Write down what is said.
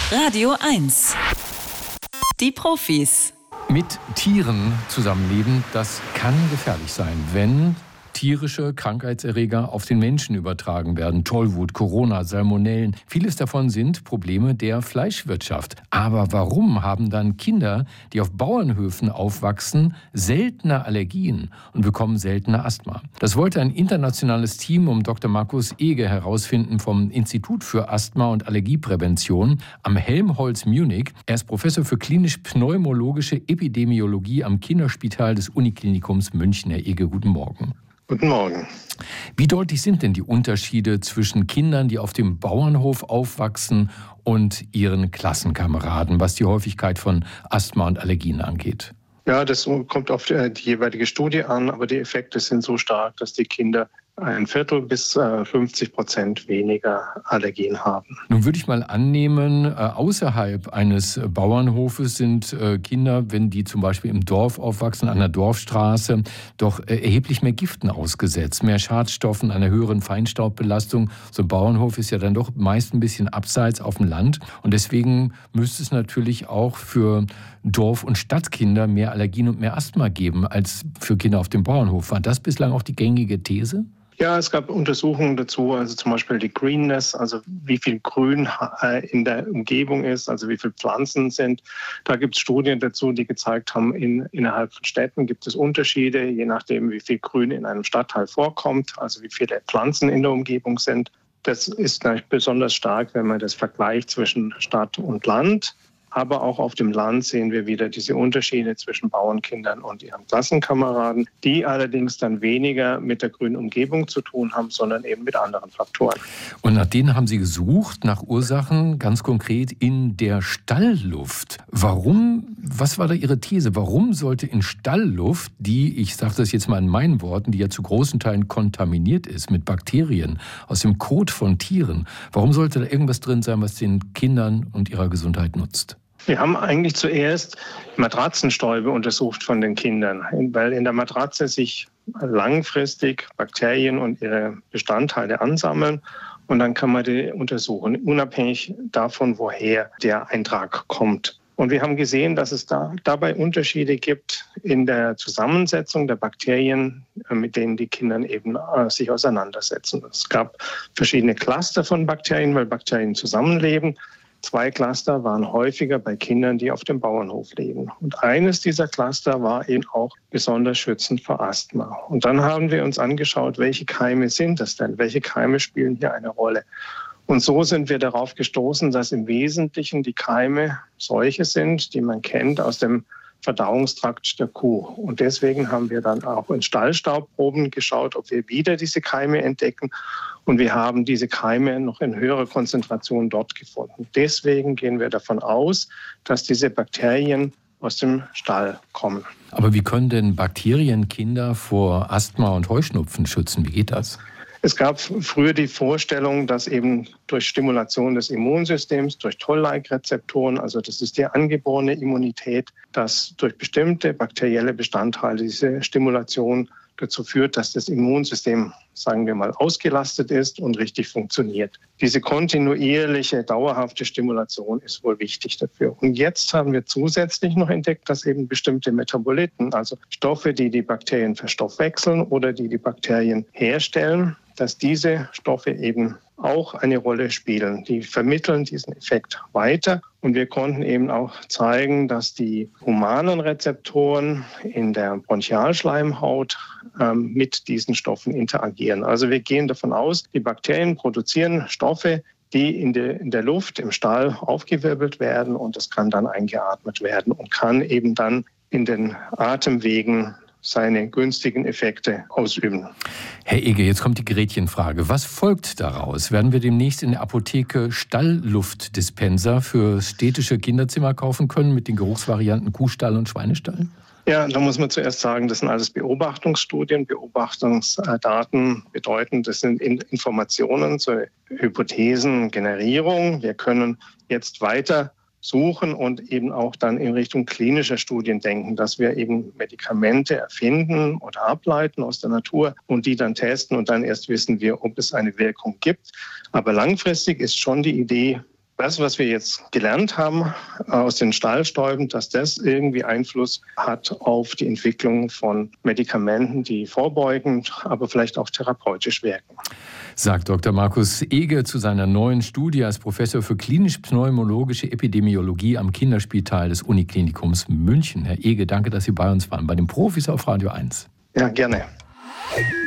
Radio 1. Die Profis. Mit Tieren zusammenleben, das kann gefährlich sein, wenn tierische Krankheitserreger auf den Menschen übertragen werden. Tollwut, Corona, Salmonellen. Vieles davon sind Probleme der Fleischwirtschaft. Aber warum haben dann Kinder, die auf Bauernhöfen aufwachsen, seltene Allergien und bekommen seltener Asthma? Das wollte ein internationales Team um Dr. Markus Ege herausfinden vom Institut für Asthma- und Allergieprävention am Helmholtz Munich. Er ist Professor für klinisch-pneumologische Epidemiologie am Kinderspital des Uniklinikums München. Herr Ege, guten Morgen. Guten Morgen. Wie deutlich sind denn die Unterschiede zwischen Kindern, die auf dem Bauernhof aufwachsen, und ihren Klassenkameraden, was die Häufigkeit von Asthma und Allergien angeht? Ja, das kommt auf die jeweilige Studie an, aber die Effekte sind so stark, dass die Kinder 1/4 bis 50% weniger Allergien haben. Nun würde ich mal annehmen, außerhalb eines Bauernhofes sind Kinder, wenn die zum Beispiel im Dorf aufwachsen, an der Dorfstraße, doch erheblich mehr Giften ausgesetzt, mehr Schadstoffen, einer höheren Feinstaubbelastung. So ein Bauernhof ist ja dann doch meist ein bisschen abseits auf dem Land. Und deswegen müsste es natürlich auch für Dorf- und Stadtkinder mehr Allergien und mehr Asthma geben als für Kinder auf dem Bauernhof. War das bislang auch die gängige These? Ja, es gab Untersuchungen dazu, also zum Beispiel die Greenness, also wie viel Grün in der Umgebung ist, also wie viele Pflanzen sind. Da gibt es Studien dazu, die gezeigt haben, innerhalb von Städten gibt es Unterschiede, je nachdem, wie viel Grün in einem Stadtteil vorkommt, also wie viele Pflanzen in der Umgebung sind. Das ist natürlich besonders stark, wenn man das vergleicht zwischen Stadt und Land. Aber auch auf dem Land sehen wir wieder diese Unterschiede zwischen Bauernkindern und ihren Klassenkameraden, die allerdings dann weniger mit der grünen Umgebung zu tun haben, sondern eben mit anderen Faktoren. Und nach denen haben Sie gesucht, nach Ursachen ganz konkret in der Stallluft. Warum, was war da Ihre These? Warum sollte in Stallluft, die, ich sage das jetzt mal in meinen Worten, die ja zu großen Teilen kontaminiert ist mit Bakterien aus dem Kot von Tieren, warum sollte da irgendwas drin sein, was den Kindern und ihrer Gesundheit nutzt? Wir haben eigentlich zuerst Matratzenstäube untersucht von den Kindern, weil in der Matratze sich langfristig Bakterien und ihre Bestandteile ansammeln. Und dann kann man die untersuchen, unabhängig davon, woher der Eintrag kommt. Und wir haben gesehen, dass es dabei Unterschiede gibt in der Zusammensetzung der Bakterien, mit denen die Kinder eben sich auseinandersetzen. Es gab verschiedene Cluster von Bakterien, weil Bakterien zusammenleben. 2 Cluster waren häufiger bei Kindern, die auf dem Bauernhof leben. Und eines dieser Cluster war eben auch besonders schützend vor Asthma. Und dann haben wir uns angeschaut, welche Keime sind das denn? Welche Keime spielen hier eine Rolle? Und so sind wir darauf gestoßen, dass im Wesentlichen die Keime solche sind, die man kennt aus dem Verdauungstrakt der Kuh. Und deswegen haben wir dann auch in Stallstaubproben geschaut, ob wir wieder diese Keime entdecken. Und wir haben diese Keime noch in höherer Konzentration dort gefunden. Deswegen gehen wir davon aus, dass diese Bakterien aus dem Stall kommen. Aber wie können denn Bakterien Kinder vor Asthma und Heuschnupfen schützen? Wie geht das? Es gab früher die Vorstellung, dass eben durch Stimulation des Immunsystems, durch Toll-like-Rezeptoren, also das ist die angeborene Immunität, dass durch bestimmte bakterielle Bestandteile diese Stimulation dazu führt, dass das Immunsystem, sagen wir mal, ausgelastet ist und richtig funktioniert. Diese kontinuierliche, dauerhafte Stimulation ist wohl wichtig dafür. Und jetzt haben wir zusätzlich noch entdeckt, dass eben bestimmte Metaboliten, also Stoffe, die die Bakterien verstoffwechseln oder die die Bakterien herstellen, dass diese Stoffe eben auch eine Rolle spielen. Die vermitteln diesen Effekt weiter. Und wir konnten eben auch zeigen, dass die humanen Rezeptoren in der Bronchialschleimhaut mit diesen Stoffen interagieren. Also wir gehen davon aus, die Bakterien produzieren Stoffe, die in der Luft im Stall aufgewirbelt werden, und das kann dann eingeatmet werden und kann eben dann in den Atemwegen seine günstigen Effekte ausüben. Herr Ege, jetzt kommt die Gretchenfrage. Was folgt daraus? Werden wir demnächst in der Apotheke Stallluftdispenser für städtische Kinderzimmer kaufen können mit den Geruchsvarianten Kuhstall und Schweinestall? Ja, da muss man zuerst sagen, das sind alles Beobachtungsstudien. Beobachtungsdaten bedeuten, das sind Informationen zur Hypothesengenerierung. Wir können jetzt weiter suchen und eben auch dann in Richtung klinischer Studien denken, dass wir eben Medikamente erfinden oder ableiten aus der Natur und die dann testen, und dann erst wissen wir, ob es eine Wirkung gibt. Aber langfristig ist schon die Idee, das, was wir jetzt gelernt haben aus den Stallstäuben, dass das irgendwie Einfluss hat auf die Entwicklung von Medikamenten, die vorbeugend, aber vielleicht auch therapeutisch wirken. Sagt Dr. Markus Ege zu seiner neuen Studie als Professor für klinisch-pneumologische Epidemiologie am Kinderspital des Uniklinikums München. Herr Ege, danke, dass Sie bei uns waren, bei den Profis auf Radio 1. Ja, gerne.